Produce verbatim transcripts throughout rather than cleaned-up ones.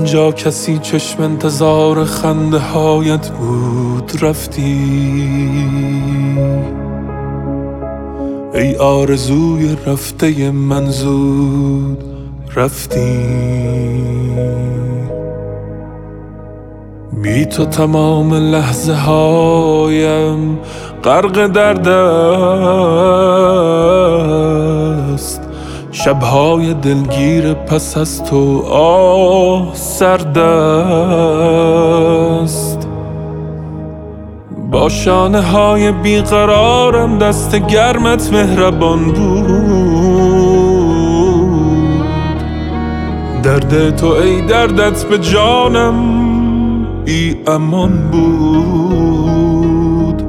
اینجا کسی چشم انتظار خنده هایت بود رفتی، ای آرزوی رفته من زود رفتی. بی تو تمام لحظه هایم غرق درد است، شبهای دلگیر پس از تو آه سرد است. با شانه های بیقرارم دست گرمت مهربان بود، درد تو ای دردت به جانم بی امان بود.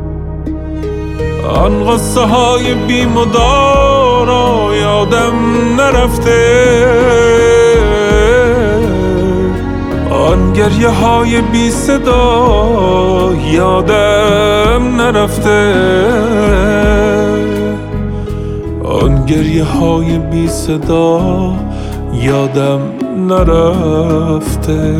آن غصه های بی مدارا یادم نرفته، آن گریه های بی صدا یادم نرفته، آن گریه های بی صدا یادم نرفته.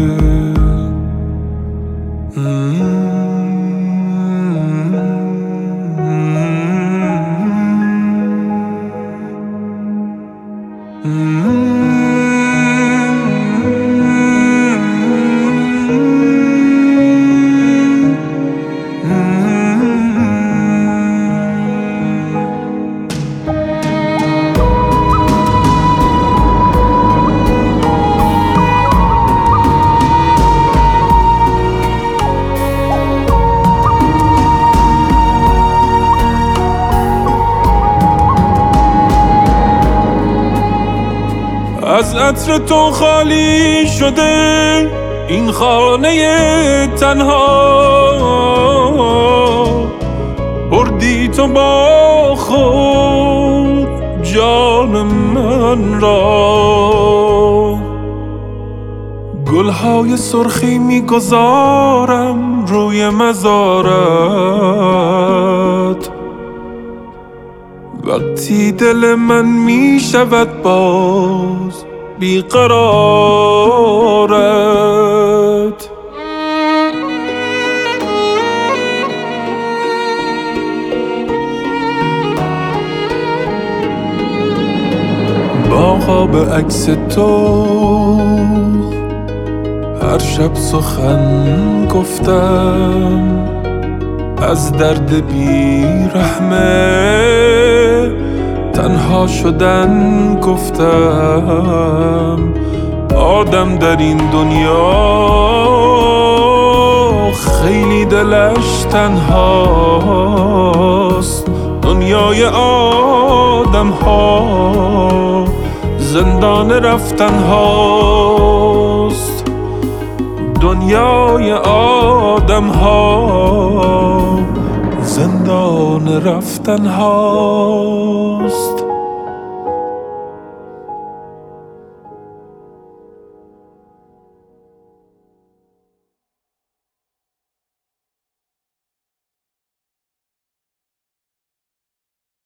از عطر تو خالی شده این خانه تنها، بردی تو با خود جان من را. گلهای سرخی میگذارم روی مزارت، وقتی دل من می شود باز بیقرارت. با خواب عکس تو هر شب سخن گفتم، از درد بیرحمه تنها شدن گفتم. آدم در این دنیا خیلی دلش تنهاست، دنیای آدم ها زندان رفتن هاست، دنیای آدم ها زندان رفتن ها.